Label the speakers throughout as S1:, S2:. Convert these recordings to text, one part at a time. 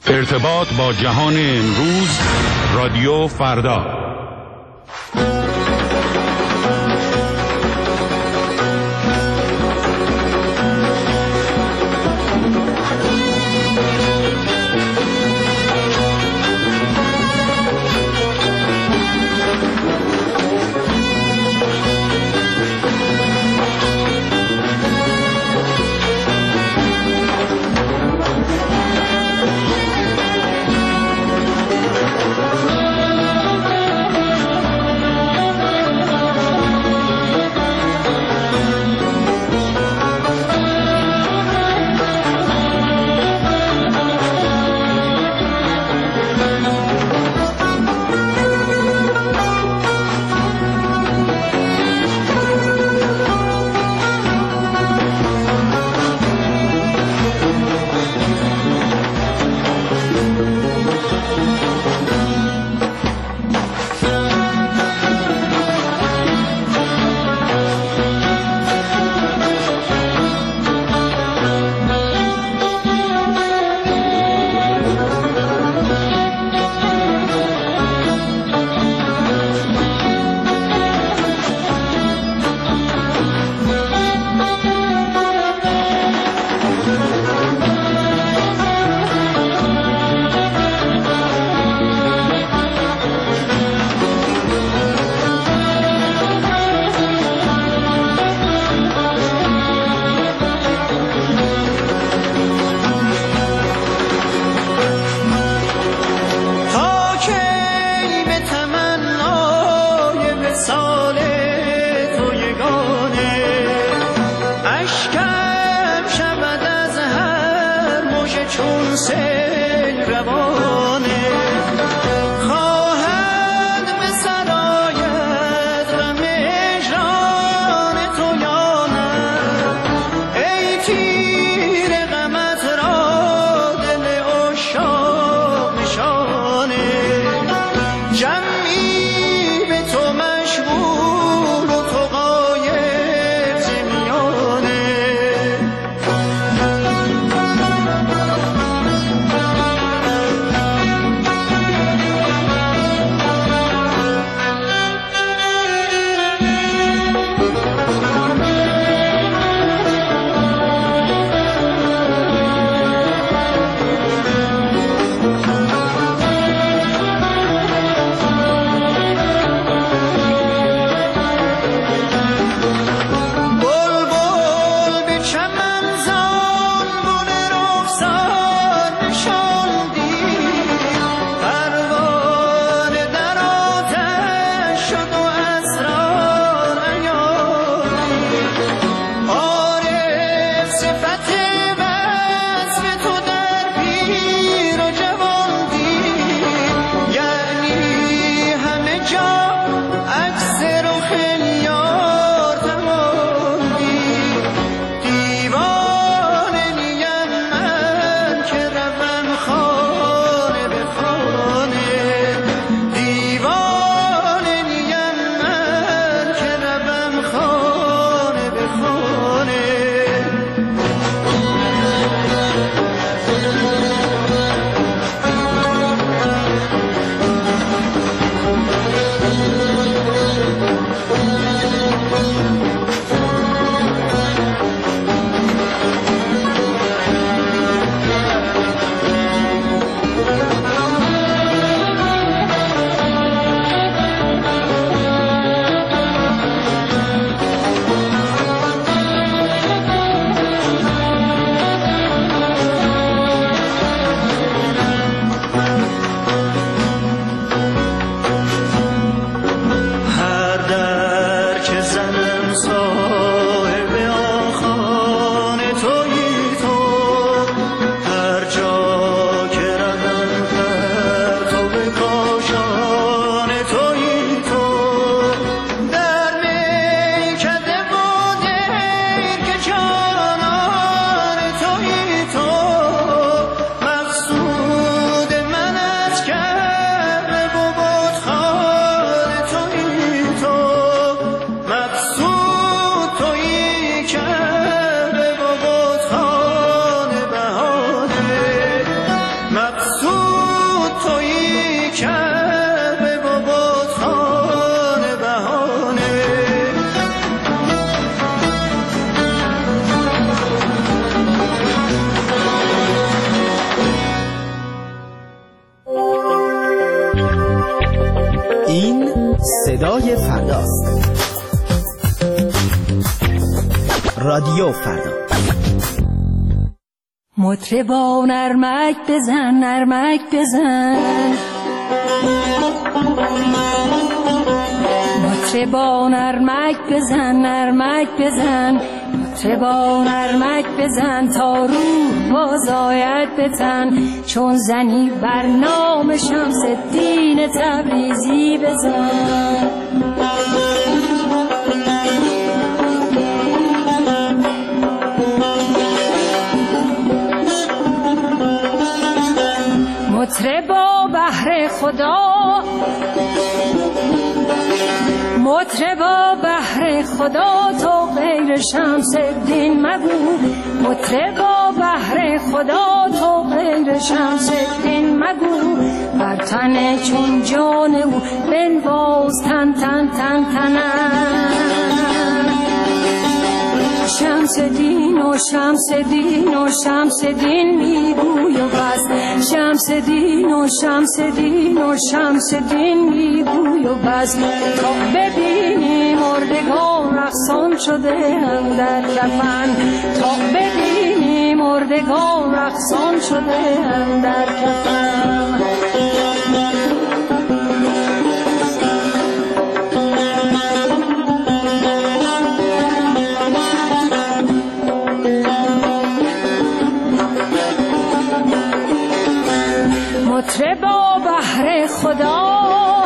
S1: ارتباط با جهان امروز، رادیو فردا.
S2: رادیو فردا.
S3: مطربا نرمک بزن نرمک بزن، مطربا نرمک بزن نرمک بزن، مطربا نرمک بزن تا روح باز آید بزن، چون زنی بر نام شمس الدین تبریزی بزن. مطربا بهر خدا، مطربا بهر خدا تو غیر شمس الدین مگو، مطربا بهر خدا تو غیر شمس الدین مگو، بر تن چون جان او بنواز تن تن تن تنم. شمس دین و شمس دین و شمس دین میگوی و بس، شمس دین و شمس دین و شمس دین میگوی و بس، تا ببینی مردگان رقصان شده اندر کفن، تا ببینی مردگان رقصان شده اندر کفن. مطربا بهر خدا،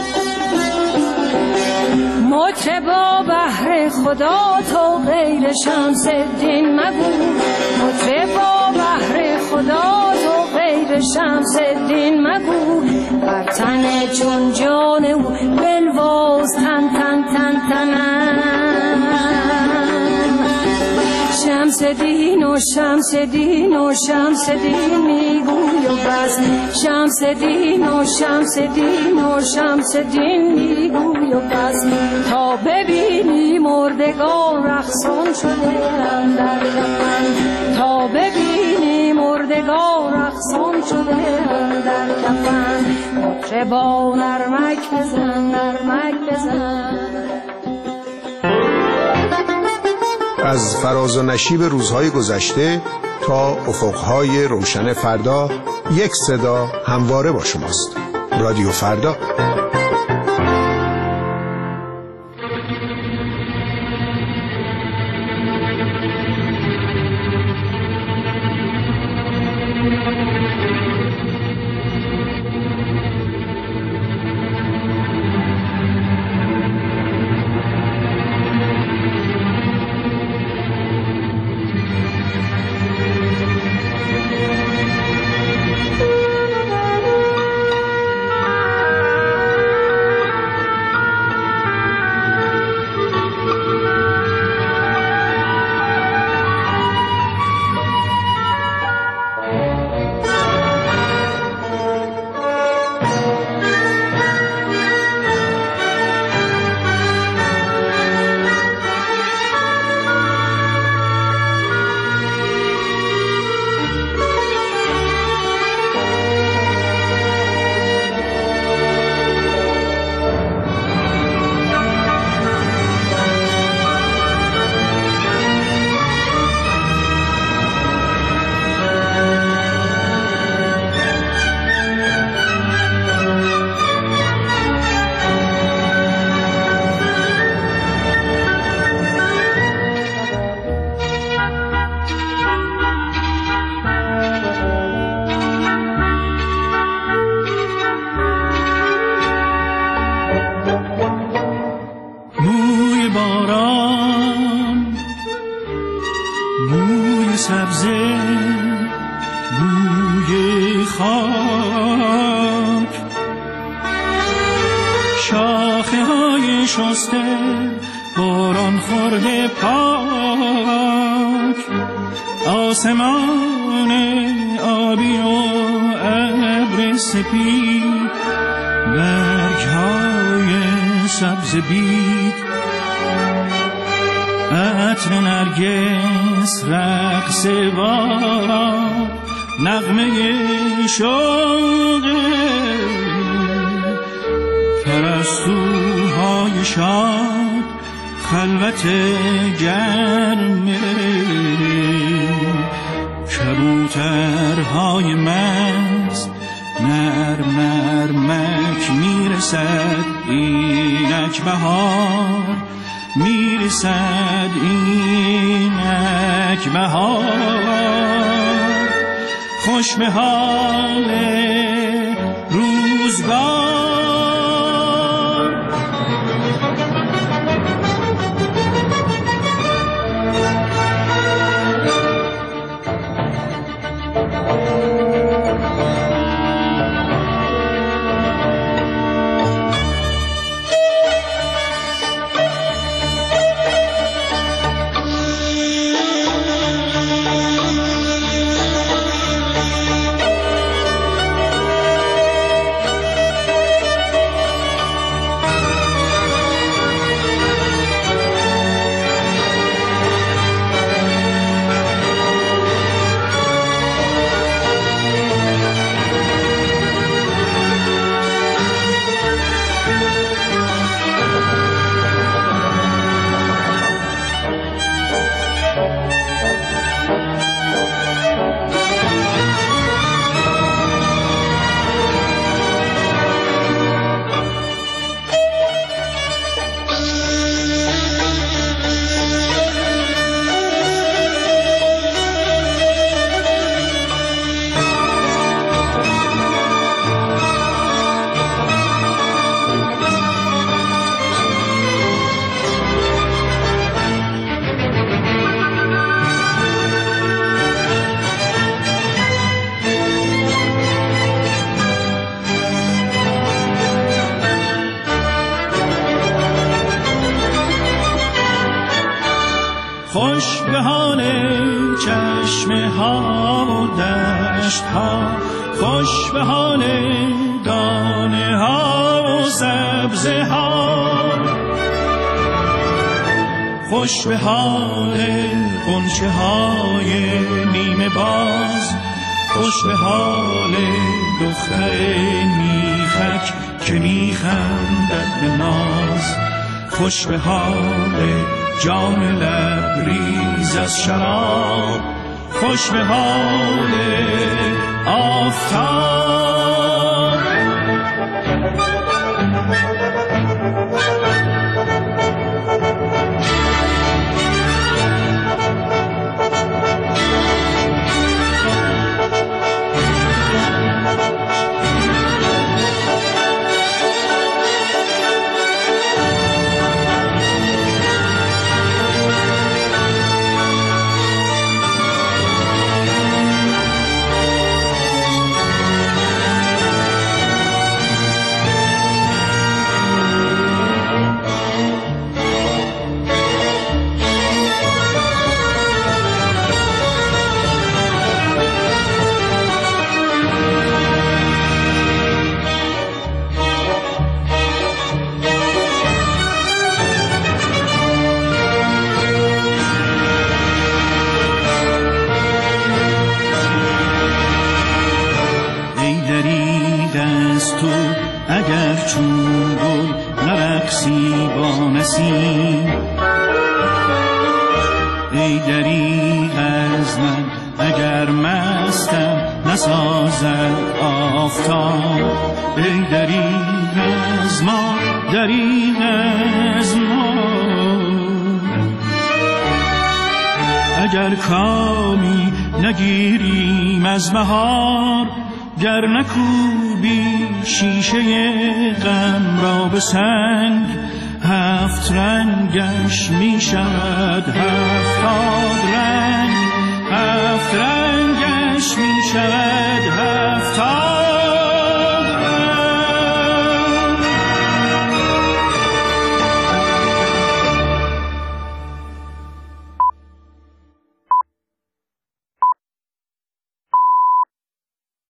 S3: مطربا بهر خدا تو غیر شمس الدین مگو، مطربا بهر خدا تو غیر شمس الدین مگو، بر تن چون جان او بنواز تن تن تن تنم. شمس دین و شمس دین و شمس دین میگوی و بس، شمس دین و شمس دین و شمس دین میگوی و بس، تا ببینی مردگان رقصان شده اندر کفن، تا ببینی مردگان رقصان شده اندر کفن. مطربا نرمک بزن نرمک بزن.
S4: از فراز و نشیب روزهای گذشته تا افقهای روشن فردا، یک صدا همواره با شماست. رادیو فردا.
S5: آسمان آبی و ابر سپید، برگ‌های سبز بید، عطر نرگس، رقص باران، نغمه شوق پرستوهای شاد، خلوت گرم کبوترهای مست نرم نرمک میرسد اینک بهار میرسد اینک بهار خوش به حال روزگار خوش به حال چشمه ها و دشت ها خوش به حال دانه ها و سبزه ها خوش به حال غنچه های نیمه باز خوش به حال دختر میخک که میخندد به ناز خوش به حال جام لبریز از شراب خوش به حال آفتاب اگر چون گل نرقصی با نسیم ای دریغ از من اگر مستم نسازد آفتاب ای دریغ از ما دریغ از ما اگر کامی نگیریم از بهار گر نکوبی شیشه غم را به سنگ هفت رنگش می شود هفتاد رنگ هفت رنگش می شود